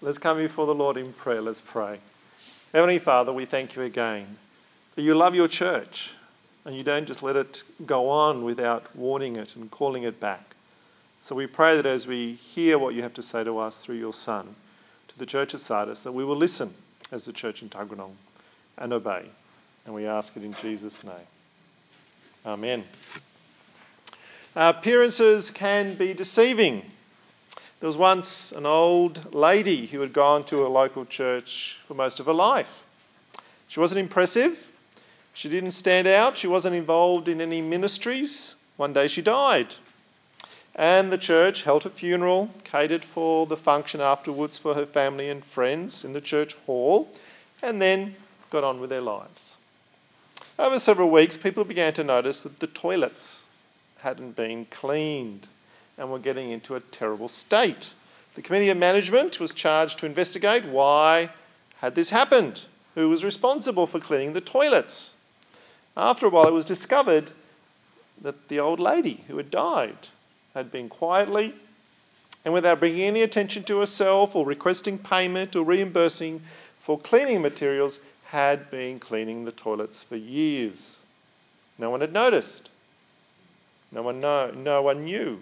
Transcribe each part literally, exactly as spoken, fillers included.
Let's come before the Lord in prayer. Let's pray. Heavenly Father, we thank you again that you love your church and you don't just let it go on without warning it and calling it back. So we pray that as we hear what you have to say to us through your Son, to the church at Sardis, that we will listen as the church in Tuggeranong and obey. And we ask it in Jesus' name. Amen. Appearances can be deceiving. There was once an old lady who had gone to a local church for most of her life. She wasn't impressive. She didn't stand out. She wasn't involved in any ministries. One day she died. And the church held a funeral, catered for the function afterwards for her family and friends in the church hall, and then got on with their lives. Over several weeks, people began to notice that the toilets hadn't been cleaned and were getting into a terrible state. The committee of management was charged to investigate why had this happened, who was responsible for cleaning the toilets. After a while, it was discovered that the old lady who had died had been quietly and without bringing any attention to herself or requesting payment or reimbursing for cleaning materials, had been cleaning the toilets for years. No one had noticed. No one know, no one knew.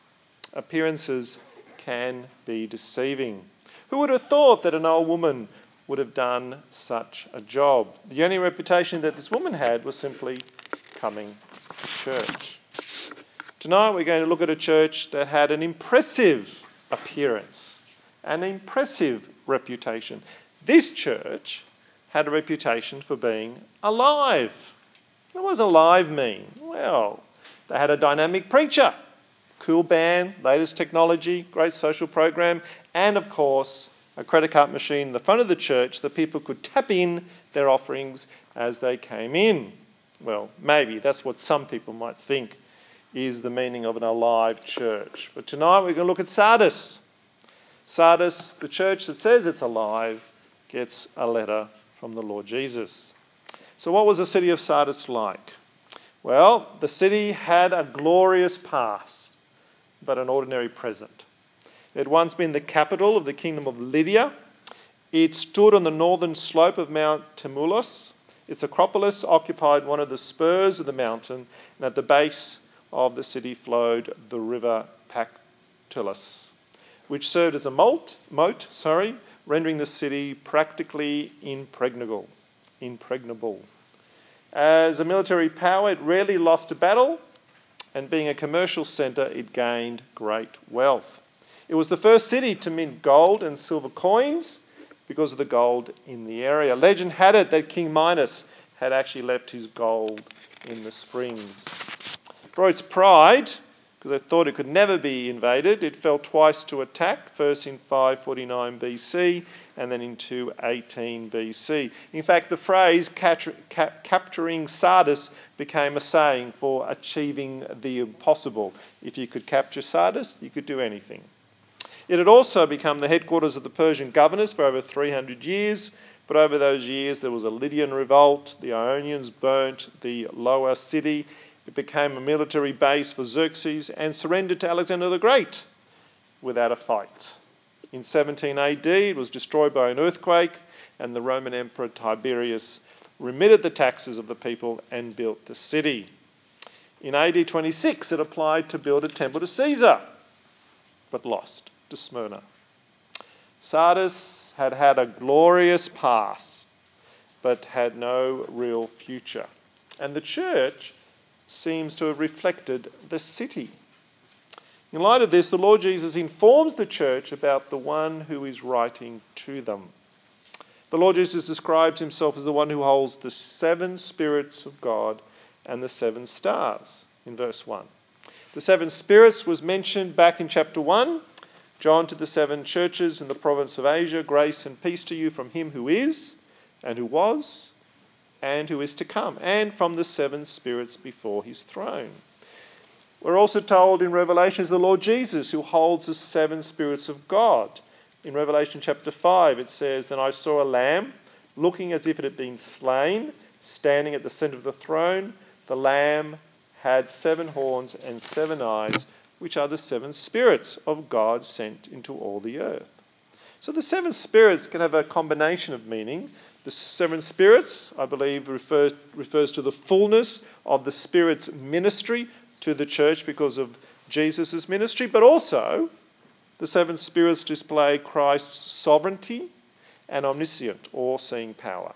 Appearances can be deceiving. Who would have thought that an old woman would have done such a job? The only reputation that this woman had was simply coming to church. Tonight we're going to look at a church that had an impressive appearance, an impressive reputation. This church had a reputation for being alive. What does alive mean? Well, they had a dynamic preacher, cool band, latest technology, great social program, and of course a credit card machine in the front of the church that people could tap in their offerings as they came in. Well, maybe that's what some people might think is the meaning of an alive church. But tonight we're going to look at Sardis. Sardis, the church that says it's alive, gets a letter from the Lord Jesus. So what was the city of Sardis like? Well, the city had a glorious past, but an ordinary present. It had once been the capital of the kingdom of Lydia. It stood on the northern slope of Mount Tmolus. Its Acropolis occupied one of the spurs of the mountain, and at the base of the city flowed the river Pactolus, which served as a moat, moat sorry, rendering the city practically impregnable. impregnable. As a military power, it rarely lost a battle, and being a commercial centre, it gained great wealth. It was the first city to mint gold and silver coins because of the gold in the area. Legend had it that King Minos had actually left his gold in the springs. For its pride, because it thought it could never be invaded, it fell twice to attack, first in five forty-nine B C and then in two eighteen B C. In fact, the phrase capture, cap, capturing Sardis became a saying for achieving the impossible. If you could capture Sardis, you could do anything. It had also become the headquarters of the Persian governors for over three hundred years, but over those years there was a Lydian revolt, the Ionians burnt the lower city, it became a military base for Xerxes and surrendered to Alexander the Great without a fight. In seventeen A D, it was destroyed by an earthquake, and the Roman Emperor Tiberius remitted the taxes of the people and built the city. In A D twenty-six, it applied to build a temple to Caesar, but lost to Smyrna. Sardis had had a glorious past, but had no real future. And the church seems to have reflected the city. In light of this, the Lord Jesus informs the church about the one who is writing to them. The Lord Jesus describes himself as the one who holds the seven spirits of God and the seven stars in verse one. The seven spirits was mentioned back in chapter one. John to the seven churches in the province of Asia, grace and peace to you from him who is and who was and who is to come, and from the seven spirits before his throne. We're also told in Revelation it's the Lord Jesus who holds the seven spirits of God. In Revelation chapter five it says, "Then I saw a lamb looking as if it had been slain, standing at the centre of the throne. The lamb had seven horns and seven eyes, which are the seven spirits of God sent into all the earth." So the seven spirits can have a combination of meaning. The seven spirits, I believe, refers, refers to the fullness of the Spirit's ministry to the church because of Jesus' ministry, but also the seven spirits display Christ's sovereignty and omniscient, all-seeing power.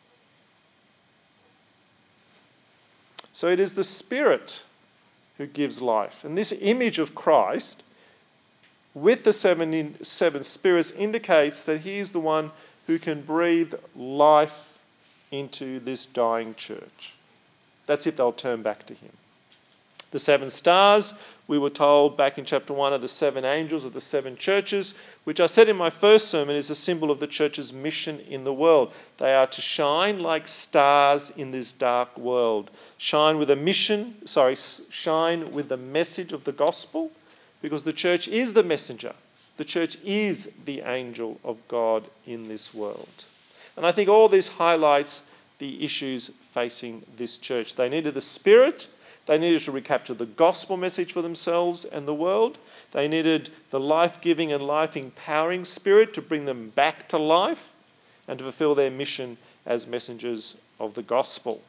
So it is the Spirit who gives life. And this image of Christ with the seven, in, seven spirits indicates that he is the one who can breathe life into this dying church. That's if they'll turn back to him. The seven stars, we were told back in chapter one, are the seven angels of the seven churches, which I said in my first sermon is a symbol of the church's mission in the world. They are to shine like stars in this dark world. Shine with a mission, sorry, shine with the message of the gospel, because the church is the messenger. The church is the angel of God in this world. And I think all this highlights the issues facing this church. They needed the Spirit. They needed to recapture the gospel message for themselves and the world. They needed the life-giving and life-empowering Spirit to bring them back to life and to fulfill their mission as messengers of the gospel.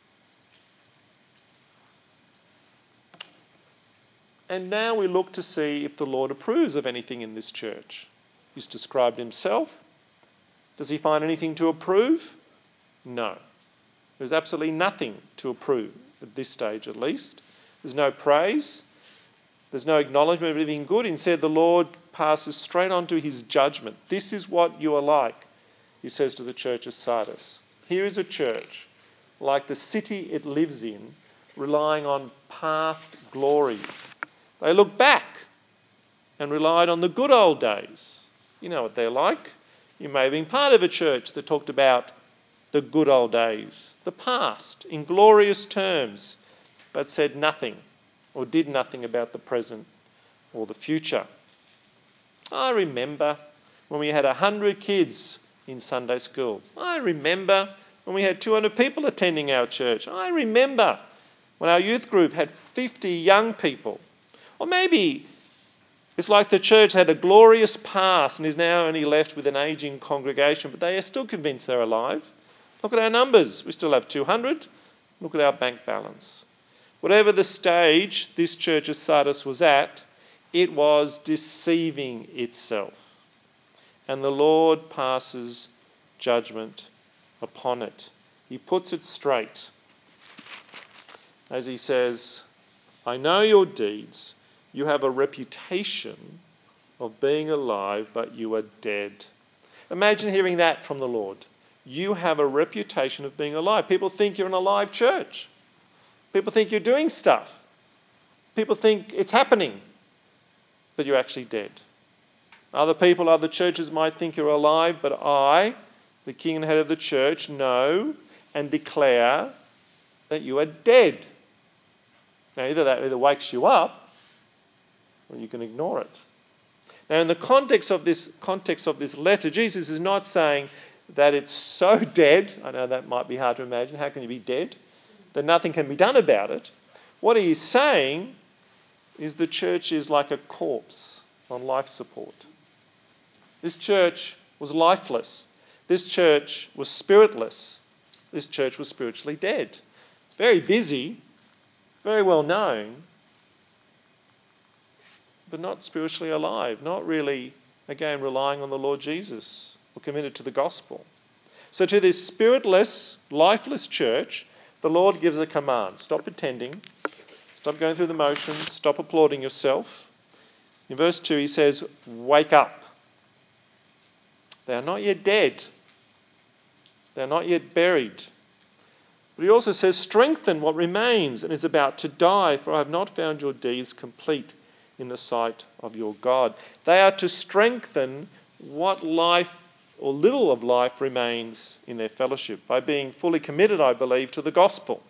And now we look to see if the Lord approves of anything in this church. He's described himself. Does he find anything to approve? No. There's absolutely nothing to approve at this stage at least. There's no praise. There's no acknowledgement of anything good. Instead, the Lord passes straight on to his judgment. This is what you are like, he says to the church of Sardis. Here is a church, like the city it lives in, relying on past glories. They look back and relied on the good old days. You know what they're like. You may have been part of a church that talked about the good old days, the past, in glorious terms, but said nothing or did nothing about the present or the future. I remember when we had one hundred kids in Sunday school. I remember when we had two hundred people attending our church. I remember when our youth group had fifty young people. Or maybe it's like the church had a glorious past and is now only left with an ageing congregation, but they are still convinced they're alive. Look at our numbers. We still have two hundred. Look at our bank balance. Whatever the stage this church of Sardis was at, it was deceiving itself. And the Lord passes judgment upon it. He puts it straight. As he says, I know your deeds. You have a reputation of being alive, but you are dead. Imagine hearing that from the Lord. You have a reputation of being alive. People think you're an alive church. People think you're doing stuff. People think it's happening, but you're actually dead. Other people, other churches might think you're alive, but I, the king and head of the church, know and declare that you are dead. Now, either that either wakes you up, or you can ignore it. Now, in the context of this context of this letter, Jesus is not saying that it's so dead. I know that might be hard to imagine. How can you be dead? That nothing can be done about it. What he is saying is the church is like a corpse on life support. This church was lifeless. This church was spiritless. This church was spiritually dead. Very busy, very well known, but not spiritually alive, not really, again, relying on the Lord Jesus or committed to the gospel. So to this spiritless, lifeless church, the Lord gives a command. Stop pretending. Stop going through the motions. Stop applauding yourself. In verse two, he says, wake up. They are not yet dead. They are not yet buried. But he also says, strengthen what remains and is about to die, for I have not found your deeds complete in the sight of your God. They are to strengthen what life or little of life remains in their fellowship by being fully committed, I believe, to the gospel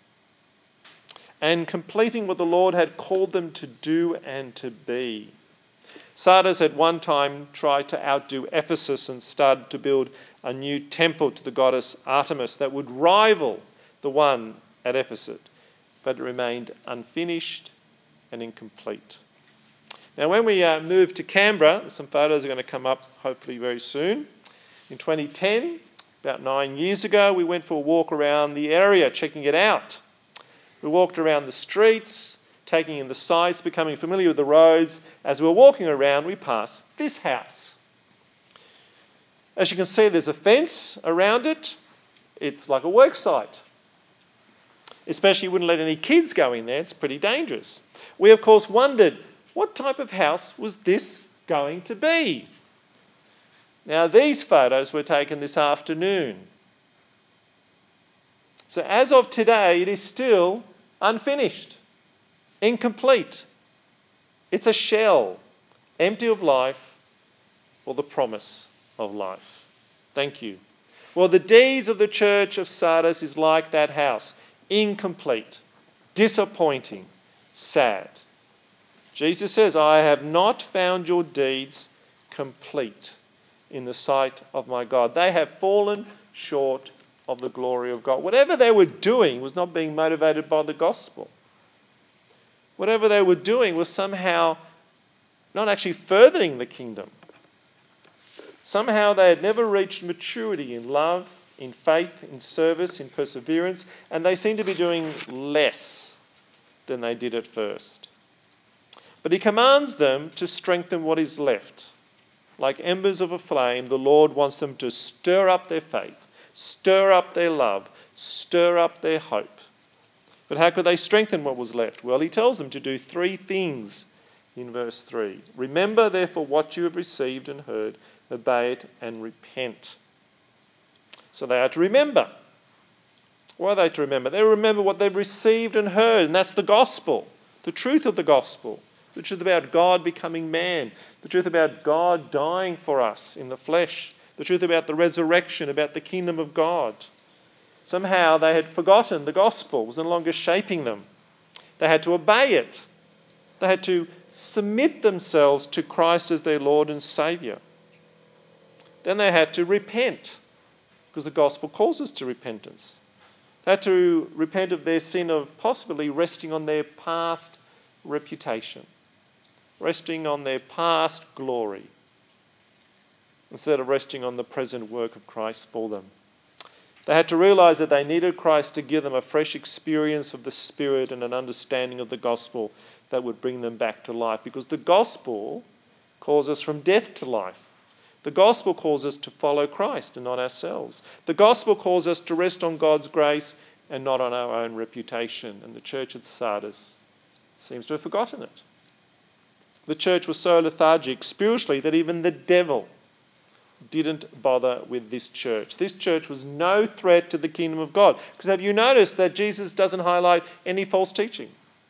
and completing what the Lord had called them to do and to be. Sardis at one time tried to outdo Ephesus and started to build a new temple to the goddess Artemis that would rival the one at Ephesus, but it remained unfinished and incomplete. Now, when we uh, moved to Canberra, some photos are going to come up hopefully very soon. In twenty ten, about nine years ago, we went for a walk around the area, checking it out. We walked around the streets, taking in the sights, becoming familiar with the roads. As we were walking around, we passed this house. As you can see, there's a fence around it. It's like a work site. Especially you wouldn't let any kids go in there. It's pretty dangerous. We, of course, wondered, what type of house was this going to be? Now, these photos were taken this afternoon. So as of today, it is still unfinished, incomplete. It's a shell, empty of life or the promise of life. Thank you. Well, the deeds of the church of Sardis is like that house, incomplete, disappointing, sad. Jesus says, I have not found your deeds complete in the sight of my God. They have fallen short of the glory of God. Whatever they were doing was not being motivated by the gospel. Whatever they were doing was somehow not actually furthering the kingdom. Somehow they had never reached maturity in love, in faith, in service, in perseverance, and they seemed to be doing less than they did at first. But he commands them to strengthen what is left. Like embers of a flame, the Lord wants them to stir up their faith, stir up their love, stir up their hope. But how could they strengthen what was left? Well, he tells them to do three things in verse three. Remember, therefore, what you have received and heard, obey it and repent. So they are to remember. Why are they to remember? They remember what they've received and heard, and that's the gospel, the truth of the gospel, the truth about God becoming man, the truth about God dying for us in the flesh, the truth about the resurrection, about the kingdom of God. Somehow they had forgotten the gospel, it was no longer shaping them. They had to obey it. They had to submit themselves to Christ as their Lord and Saviour. Then they had to repent, because the gospel calls us to repentance. They had to repent of their sin of possibly resting on their past reputation, resting on their past glory, instead of resting on the present work of Christ for them. They had to realise that they needed Christ to give them a fresh experience of the Spirit and an understanding of the gospel that would bring them back to life, because the gospel calls us from death to life. The gospel calls us to follow Christ and not ourselves. The gospel calls us to rest on God's grace and not on our own reputation. And the church at Sardis seems to have forgotten it. The church was so lethargic spiritually that even the devil didn't bother with this church. This church was no threat to the kingdom of God. Because have you noticed that Jesus doesn't highlight any false teaching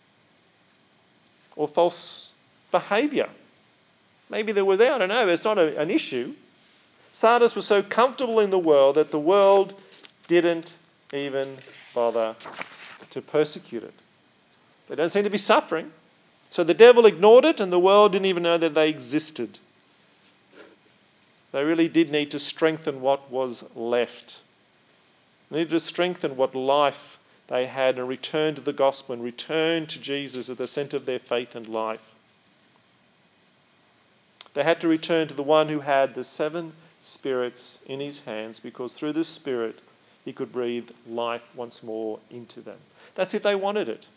or false behaviour? Maybe there were there, I don't know, it's not a, an issue. Sardis was so comfortable in the world that the world didn't even bother to persecute it. They don't seem to be suffering. So the devil ignored it and the world didn't even know that they existed. They really did need to strengthen what was left. They needed to strengthen what life they had and return to the gospel and return to Jesus at the centre of their faith and life. They had to return to the one who had the seven spirits in his hands, because through the Spirit he could breathe life once more into them. That's if they wanted it.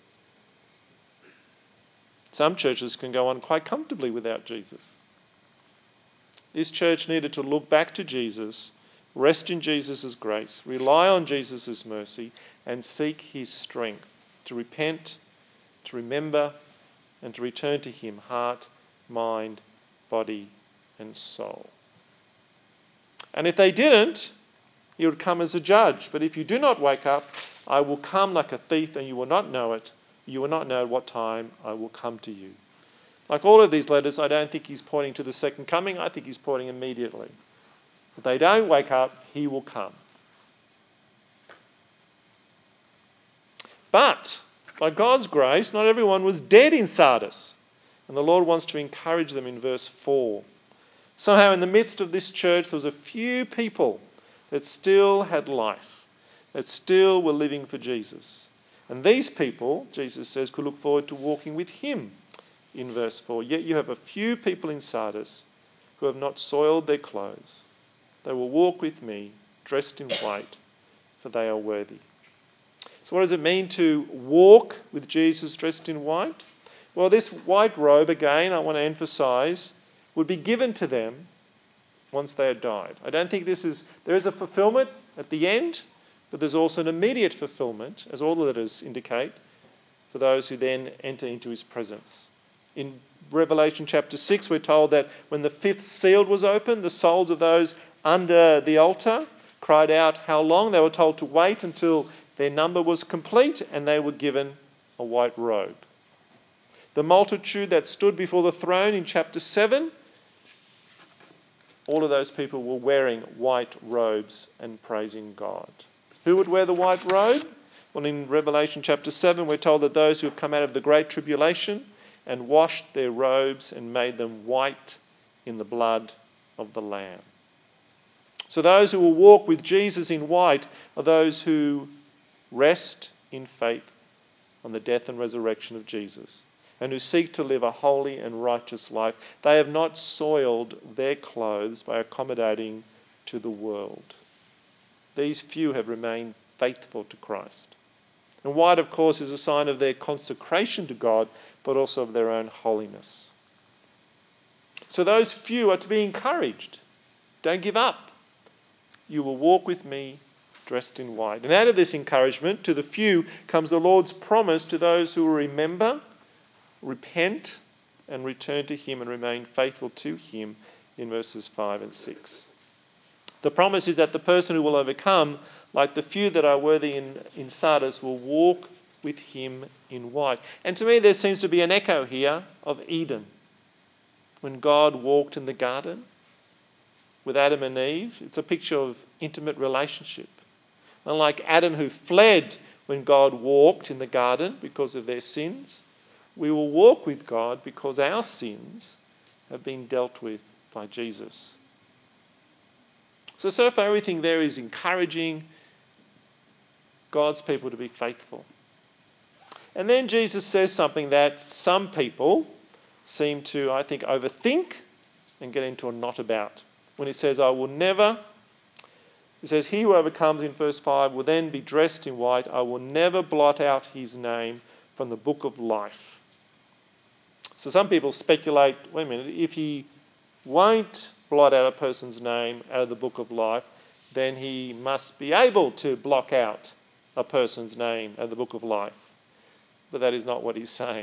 Some churches can go on quite comfortably without Jesus. This church needed to look back to Jesus, rest in Jesus' grace, rely on Jesus' mercy, and seek his strength to repent, to remember, and to return to him, heart, mind, body, and soul. And if they didn't, he would come as a judge. But if you do not wake up, I will come like a thief, and you will not know it. You will not know at what time I will come to you. Like all of these letters, I don't think he's pointing to the second coming. I think he's pointing immediately. If they don't wake up, he will come. But by God's grace, not everyone was dead in Sardis. And the Lord wants to encourage them in verse four. Somehow in the midst of this church, there was a few people that still had life, that still were living for Jesus. And these people, Jesus says, could look forward to walking with him in verse four. Yet you have a few people in Sardis who have not soiled their clothes. They will walk with me dressed in white, for they are worthy. So what does it mean to walk with Jesus dressed in white? Well, this white robe, again, I want to emphasise, would be given to them once they had died. I don't think this is... There is a fulfilment at the end, but there's also an immediate fulfilment, as all the letters indicate, for those who then enter into his presence. In Revelation chapter six, we're told that when the fifth seal was opened, the souls of those under the altar cried out, how long? They were told to wait until their number was complete, and they were given a white robe. The multitude that stood before the throne in chapter seven, all of those people were wearing white robes and praising God. Who would wear the white robe? Well, in Revelation chapter seven, we're told that those who have come out of the great tribulation and washed their robes and made them white in the blood of the Lamb. So those who will walk with Jesus in white are those who rest in faith on the death and resurrection of Jesus, and who seek to live a holy and righteous life. They have not soiled their clothes by accommodating to the world. These few have remained faithful to Christ. And white, of course, is a sign of their consecration to God, but also of their own holiness. So those few are to be encouraged. Don't give up. You will walk with me dressed in white. And out of this encouragement to the few comes the Lord's promise to those who will remember, repent, and return to him and remain faithful to him in verses five and six. The promise is that the person who will overcome, like the few that are worthy in, in Sardis, will walk with him in white. And to me there seems to be an echo here of Eden. When God walked in the garden with Adam and Eve, it's a picture of intimate relationship. Unlike Adam, who fled when God walked in the garden because of their sins, we will walk with God because our sins have been dealt with by Jesus. So, so far everything there is encouraging God's people to be faithful. And then Jesus says something that some people seem to, I think, overthink and get into a knot about. When he says, I will never, he says, he who overcomes in verse five will then be dressed in white. I will never blot out his name from the book of life. So some people speculate, wait a minute, if he won't blot out a person's name out of the book of life, then he must be able to block out a person's name out of the book of life. But that is not what he's saying.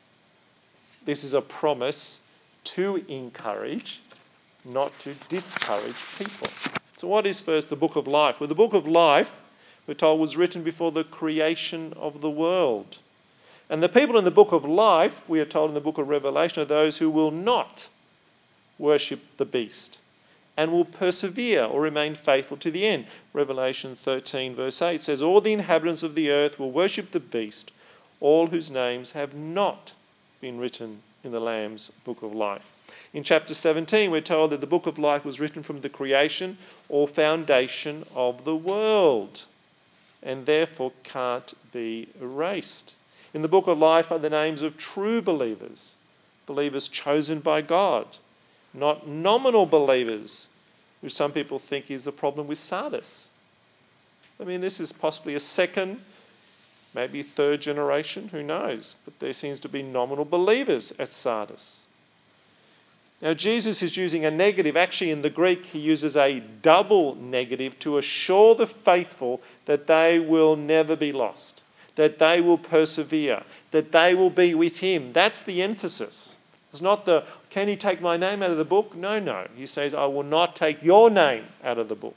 This is a promise to encourage, not to discourage people. So what is first the book of life? Well, the book of life, we're told, was written before the creation of the world. And the people in the book of life, we are told in the book of Revelation, are those who will not worship the beast and will persevere or remain faithful to the end. Revelation thirteen verse eight says, all the inhabitants of the earth will worship the beast, all whose names have not been written in the Lamb's book of life. In chapter seventeen, we're told that the book of life was written from the creation or foundation of the world and therefore can't be erased. In the book of life are the names of true believers, believers chosen by God, not nominal believers, which some people think is the problem with Sardis. I mean, this is possibly a second, maybe third generation, who knows? But there seems to be nominal believers at Sardis. Now, Jesus is using a negative. Actually, in the Greek, he uses a double negative to assure the faithful that they will never be lost, that they will persevere, that they will be with him. That's the emphasis. It's not the, can he take my name out of the book? No, no. He says, I will not take your name out of the book.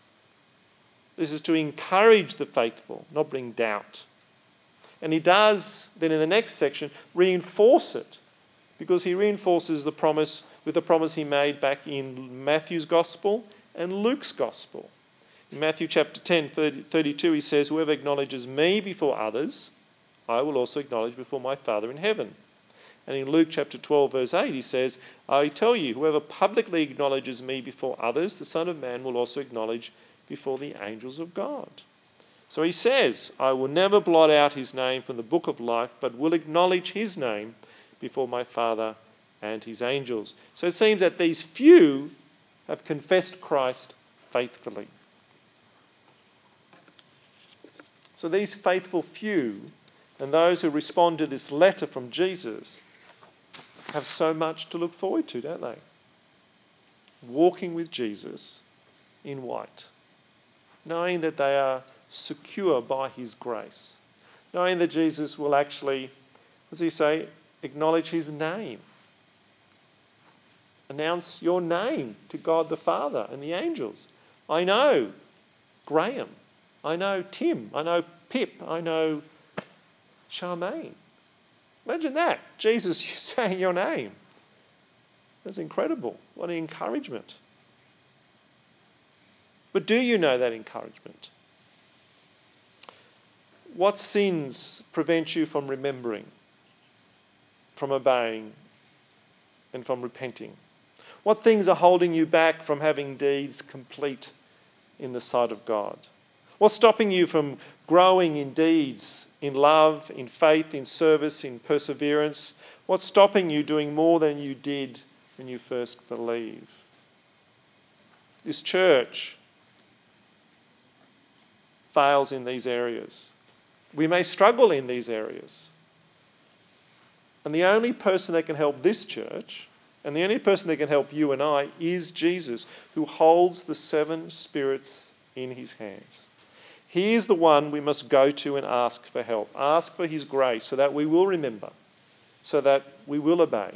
This is to encourage the faithful, not bring doubt. And he does, then in the next section, reinforce it, because he reinforces the promise with the promise he made back in Matthew's Gospel and Luke's Gospel. In Matthew chapter ten, thirty-two, he says, whoever acknowledges me before others, I will also acknowledge before my Father in heaven. And in Luke chapter twelve, verse eight, he says, I tell you, whoever publicly acknowledges me before others, the Son of Man will also acknowledge before the angels of God. So he says, I will never blot out his name from the book of life, but will acknowledge his name before my Father and his angels. So it seems that these few have confessed Christ faithfully. So these faithful few and those who respond to this letter from Jesus have so much to look forward to, don't they? Walking with Jesus in white, knowing that they are secure by his grace, knowing that Jesus will actually, as he say, acknowledge his name, announce your name to God the Father and the angels. I know Graham, I know Tim, I know Pip, I know Charmaine. Imagine that, Jesus saying your name. That's incredible. What an encouragement. But do you know that encouragement? What sins prevent you from remembering, from obeying, and from repenting? What things are holding you back from having deeds complete in the sight of God? What's stopping you from growing in deeds, in love, in faith, in service, in perseverance? What's stopping you doing more than you did when you first believed? This church fails in these areas. We may struggle in these areas. And the only person that can help this church, and the only person that can help you and I, is Jesus, who holds the seven spirits in his hands. He is the one we must go to and ask for help. Ask for his grace so that we will remember, so that we will obey,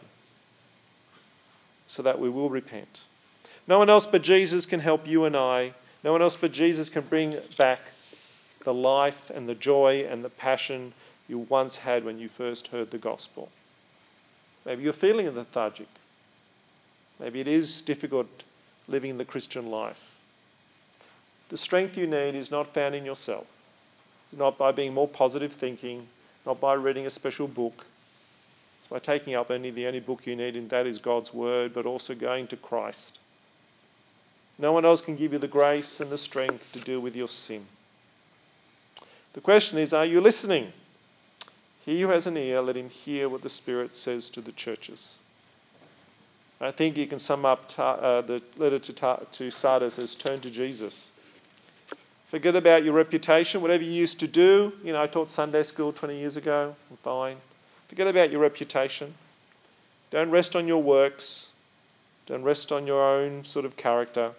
so that we will repent. No one else but Jesus can help you and I. No one else but Jesus can bring back the life and the joy and the passion you once had when you first heard the gospel. Maybe you're feeling lethargic. Maybe it is difficult living the Christian life. The strength you need is not found in yourself. It's not by being more positive thinking, not by reading a special book. It's by taking up only the only book you need, and that is God's Word, but also going to Christ. No one else can give you the grace and the strength to deal with your sin. The question is, are you listening? He who has an ear, let him hear what the Spirit says to the churches. I think you can sum up ta- uh, the letter to, ta- to Sardis as turn to Jesus. Forget about your reputation, whatever you used to do. You know, I taught Sunday school twenty years ago. I'm fine. Forget about your reputation. Don't rest on your works. Don't rest on your own sort of character.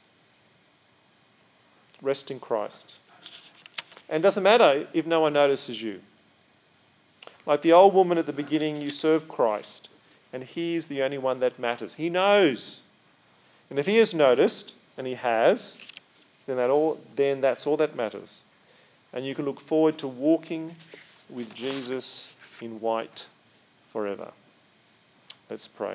Rest in Christ. And it doesn't matter if no one notices you. Like the old woman at the beginning, you serve Christ. And he is the only one that matters. He knows. And if he has noticed, and he has, then that all then that's all that matters. And you can look forward to walking with Jesus in white forever. Let's pray.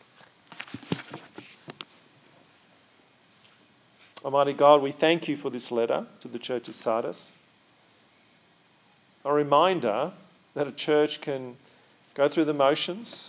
Almighty God, we thank you for this letter to the church of Sardis. A reminder that a church can go through the motions,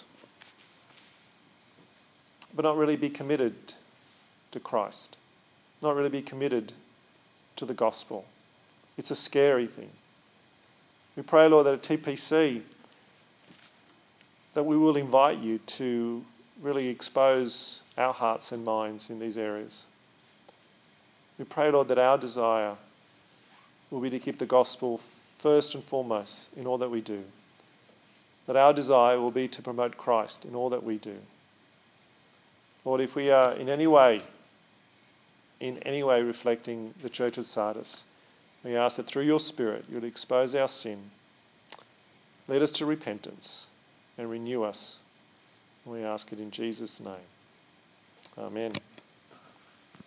but not really be committed to Christ, not really be committed to the gospel. It's a scary thing. We pray, Lord, that at T P C, that we will invite you to really expose our hearts and minds in these areas. We pray, Lord, that our desire will be to keep the gospel first and foremost in all that we do. That our desire will be to promote Christ in all that we do. Lord, if we are in any way, in any way reflecting the church of Sardis, we ask that through your Spirit you'll expose our sin, lead us to repentance, and renew us. And we ask it in Jesus' name. Amen.